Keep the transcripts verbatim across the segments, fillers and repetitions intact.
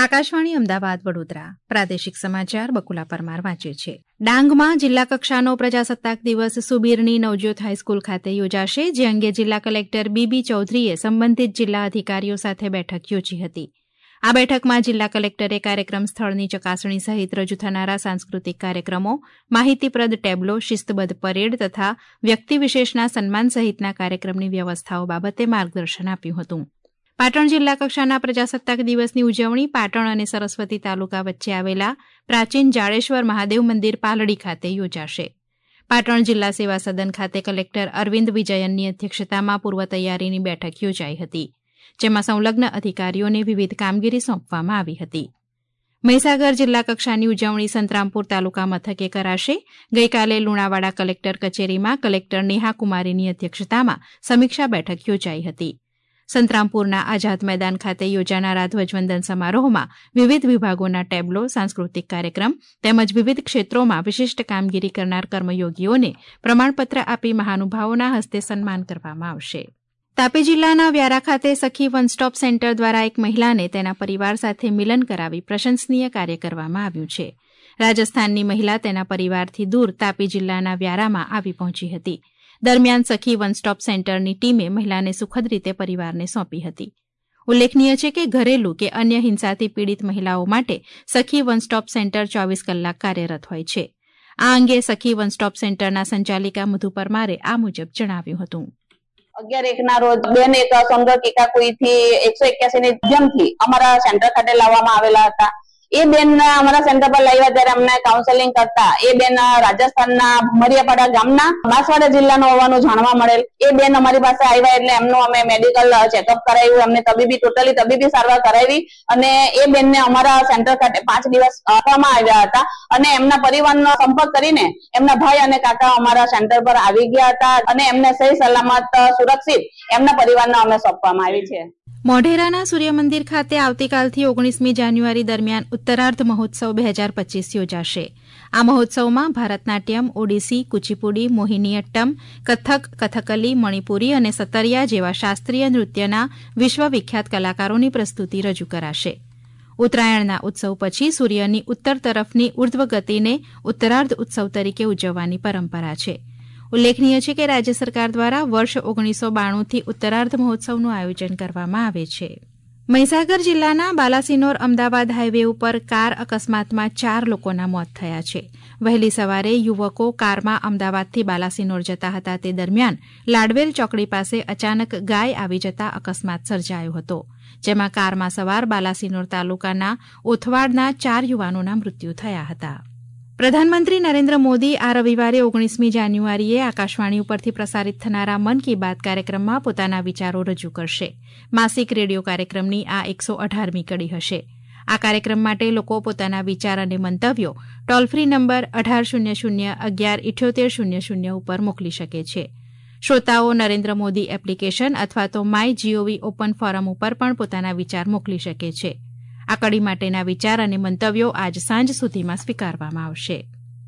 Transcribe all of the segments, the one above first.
આકાશવાણી અમદાવાદ વડોદરા પ્રાદેશિક સમાચાર બકુલા પરમાર વાંચે છે. ડાંગમાં જિલ્લા કક્ષાનો પ્રજાસત્તાક દિવસ સુબીરની નવજ્યોત હાઈસ્કૂલ ખાતે યોજાશે, જે અંગે જિલ્લા કલેક્ટર બીબી ચૌધરીએ સંબંધિત જિલ્લા અધિકારીઓ સાથે બેઠક યોજી હતી. આ બેઠકમાં જિલ્લા કલેક્ટરે કાર્યક્રમ સ્થળની ચકાસણી સહિત રજૂ થનારા સાંસ્કૃતિક કાર્યક્રમો, માહિતીપ્રદ ટેબ્લો, શિસ્તબદ્ધ પરેડ તથા વ્યક્તિ વિશેષના સન્માન સહિતના કાર્યક્રમની વ્યવસ્થાઓ બાબતે માર્ગદર્શન આપ્યું હતું. પાટણ જિલ્લા કક્ષાના પ્રજાસત્તાક દિવસની ઉજવણી પાટણ અને સરસ્વતી તાલુકા વચ્ચે આવેલા પ્રાચીન જાડેશ્વર મહાદેવ મંદિર પાલડી ખાતે યોજાશે. પાટણ જિલ્લા સેવા સદન ખાતે કલેક્ટર અરવિંદ વિજયનની અધ્યક્ષતામાં પૂર્વ તૈયારીની બેઠક યોજાઈ હતી, જેમાં સંલગ્ન અધિકારીઓને વિવિધ કામગીરી સોંપવામાં આવી હતી. મહીસાગર જિલ્લા કક્ષાની ઉજવણી સંતરામપુર તાલુકા મથકે કરાશે. ગઈકાલે લુણાવાડા કલેક્ટર કચેરીમાં કલેક્ટર નેહા કુમારીની અધ્યક્ષતામાં સમીક્ષા બેઠક યોજાઈ હતી. સંતરામપુરના આઝાદ મેદાન ખાતે યોજાનારા ધ્વજવંદન સમારોહમાં વિવિધ વિભાગોના ટેબ્લો, સાંસ્કૃતિક કાર્યક્રમ તેમજ વિવિધ ક્ષેત્રોમાં વિશિષ્ટ કામગીરી કરનાર કર્મયોગીઓને પ્રમાણપત્ર આપી મહાનુભાવોના હસ્તે સન્માન કરવામાં આવશે. તાપી જિલ્લાના વ્યારા ખાતે સખી વન સ્ટોપ સેન્ટર દ્વારા એક મહિલાને તેના પરિવાર સાથે મિલન કરાવી પ્રશંસનીય કાર્ય કરવામાં આવ્યું છે. રાજસ્થાનની મહિલા તેના પરિવારથી દૂર તાપી જિલ્લાના વ્યારામાં આવી પહોંચી હતી. દરમિયાન સખી વન સ્ટોપ સેન્ટરની ટીમે મહિલાને સુખદ રીતે પરિવારને સોંપી હતી. ઉલ્લેખનીય છે કે ઘરેલું કે અન્ય હિંસાથી પીડિત મહિલાઓ માટે સખી વન સ્ટોપ સેન્ટર ચોવીસ કલાક કાર્યરત હોય છે. આ અંગે સખી વન સ્ટોપ સેન્ટરના સંચાલિકા મધુ પરમારે આ મુજબ જણાવ્યું હતું. અગિયાર એક ના રોજ બેન એક સોનગઢ કેકાકુઈથી એકસો એક્યાસી ની જમથી અમારા સેન્ટર ખાતે લાવવામાં આવેલા હતા. એ બેન અમારા સેન્ટર પર લાવ્યા ત્યારે અમને કાઉન્સેલિંગ કરતા એ બેન રાજસ્થાનના મરિયાપાડા ગામના બાંસવાડા જિલ્લાનો હોવાનું જાણવા મળેલ. એ બેન અમારી પાસે આવ્યા એટલે એમનું અમે મેડિકલ ચેકઅપ કરાવ્યું, એમને તબીબી ટોટલી તબીબી સારવાર કરાવી અને એ બેનને અમારા સેન્ટર ખાતે પાંચ દિવસ આપવામાં આવ્યા હતા અને એમના પરિવારનો સંપર્ક કરીને એમના ભાઈ અને કાકા અમારા સેન્ટર પર આવી ગયા હતા અને એમને સહી સલામત સુરક્ષિત એમના પરિવારને અમે સોંપવામાં આવી છે. મોઢેરાના સૂર્યમંદિર ખાતે આવતીકાલથી ઓગણીસમી જાન્યુઆરી દરમિયાન ઉત્તરાર્ધ મહોત્સવ બે હજાર પચીસ યોજાશે. આ મહોત્સવમાં ભારતનાટ્યમ, ઓડિસી, કુચીપુડી, મોહિનીઅટ્ટમ, કથક, કથકલી, મણિપુરી અને સતરિયા જેવા શાસ્ત્રીય નૃત્યના વિશ્વવિખ્યાત કલાકારોની પ્રસ્તુતિ રજૂ કરાશે. ઉત્તરાયણના ઉત્સવ પછી સૂર્યની ઉત્તર તરફની ઉર્ધ્વ ગતિને ઉત્તરાર્ધ ઉત્સવ તરીકે ઉજવવાની પરંપરા છે. ઉલ્લેખનીય છે કે રાજ્ય સરકાર દ્વારા વર્ષ ઓગણીસો બાણુંથી ઉત્તરાર્ધ મહોત્સવનું આયોજન કરવામાં આવે છે. મહીસાગર જિલ્લાના બાલાસિનોર અમદાવાદ હાઇવે ઉપર કાર અકસ્માતમાં ચાર લોકોના મોત થયા છે. વહેલી સવારે યુવકો કારમાં અમદાવાદથી બાલાસિનોર જતા હતા તે દરમિયાન લાડવેલ ચોકડી પાસે અચાનક ગાય આવી જતા અકસ્માત સર્જાયો હતો, જેમાં કારમાં સવાર બાલાસિનોર તાલુકાના ઓથવાડના ચાર યુવાનોના મૃત્યુ થયા હતા. પ્રધાનમંત્રી નરેન્દ્ર મોદી આ રવિવારે ઓગણીસમી જાન્યુઆરીએ આકાશવાણી ઉપરથી પ્રસારિત થનારા મન કી બાત કાર્યક્રમમાં પોતાના વિચારો રજૂ કરશે. માસિક રેડિયો કાર્યક્રમની આ એકસો અઢારમી કડી હશે. આ કાર્યક્રમ માટે લોકો પોતાના વિચાર અને મંતવ્યો ટોલ ફ્રી નંબર અઢાર શૂન્ય શૂન્ય અગિયાર ઇઠ્યોતેર શૂન્ય શૂન્ય ઉપર મોકલી શકે છે. શ્રોતાઓ નરેન્દ્ર મોદી એપ્લિકેશન અથવા તો માય જીઓવી ઓપન ફોરમ ઉપર પણ પોતાના વિચાર મોકલી શકે છે. આ કડી માટેના વિચાર અને મંતવ્યો આજ સાંજ સુધીમાં સ્વીકારવામાં આવશે.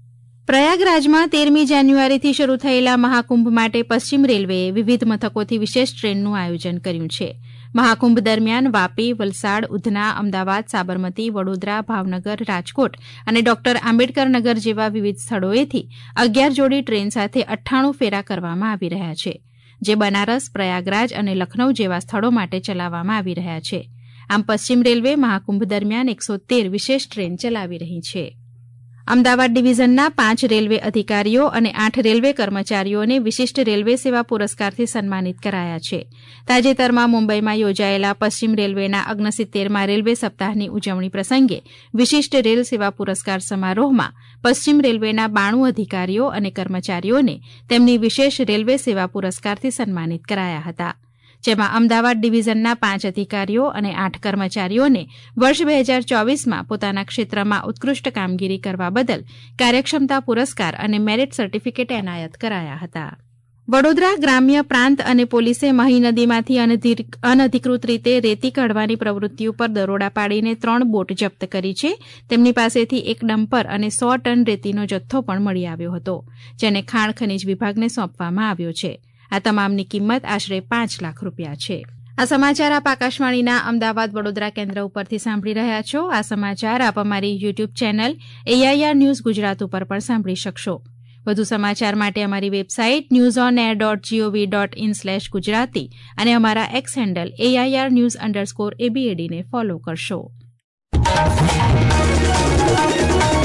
પ્રયાગરાજમાં તેરમી જાન્યુઆરીથી શરૂ થયેલા મહાકુંભ માટે પશ્ચિમ રેલવેએ વિવિધ મથકોથી વિશેષ ટ્રેનનું આયોજન કર્યું છે. મહાકુંભ દરમિયાન વાપી, વલસાડ, ઉધના, અમદાવાદ, સાબરમતી, વડોદરા, ભાવનગર, રાજકોટ અને ડોક્ટર આંબેડકર નગર જેવા વિવિધ સ્થળોએથી અગિયાર જોડી ટ્રેન સાથે અઠ્ઠાણું ફેરા કરવામાં આવી રહ્યા છે, જે બનારસ, પ્રયાગરાજ અને લખનૌ જેવા સ્થળો માટે ચલાવવામાં આવી રહ્યા છે. આમ પશ્ચિમ રેલવે મહાકુંભ દરમિયાન એકસો તેર વિશેષ ટ્રેન ચલાવી રહી છે. અમદાવાદ ડિવિઝનના પાંચ રેલવે અધિકારીઓ અને આઠ રેલવે કર્મચારીઓને વિશિષ્ટ રેલવે સેવા પુરસ્કારથી સન્માનિત કરાયા છે. તાજેતરમાં મુંબઈમાં યોજાયેલા પશ્ચિમ રેલવેના ઓગણસિત્તેરમાં રેલવે સપ્તાહની ઉજવણી પ્રસંગે વિશિષ્ટ રેલ સેવા પુરસ્કાર સમારોહમાં પશ્ચિમ રેલવેના બાણું અધિકારીઓ અને કર્મચારીઓને તેમની વિશેષ રેલવે સેવા પુરસ્કારથી સન્માનિત કરાયા હતા, જેમાં અમદાવાદ ડિવિઝનના પાંચ અધિકારીઓ અને આઠ કર્મચારીઓને વર્ષ બે હજાર ચોવીસમાં પોતાના ક્ષેત્રમાં ઉત્કૃષ્ટ કામગીરી કરવા બદલ કાર્યક્ષમતા પુરસ્કાર અને મેરિટ સર્ટિફિકેટ એનાયત કરાયા હતા. વડોદરા ગ્રામ્ય પ્રાંત અને પોલીસે મહી નદીમાંથી અનધિકૃત રીતે રેતી કાઢવાની પ્રવૃત્તિ ઉપર દરોડા પાડીને ત્રણ બોટ જપ્ત કરી છે. તેમની પાસેથી એક ડમ્પર અને સો ટન રેતીનો જથ્થો પણ મળી આવ્યો હતો, જેને ખાણ ખનીજ વિભાગને સોંપવામાં આવ્યો છે. આ તમામની કિંમત આશરે પાંચ લાખ રૂપિયા છે. આ સમાચાર આપ આકાશવાણીના અમદાવાદ વડોદરા કેન્દ્ર ઉપરથી સાંભળી રહ્યા છો. આ સમાચાર આપ અમારી YouTube channel AIR news Gujarat ઉપર પણ સાંભળી શકશો. વધુ સમાચાર માટે અમારી website news on air dot gov dot in slash Gujarati અને અમારા X handle AIR news underscore એબીએડીને ફોલો કરશો.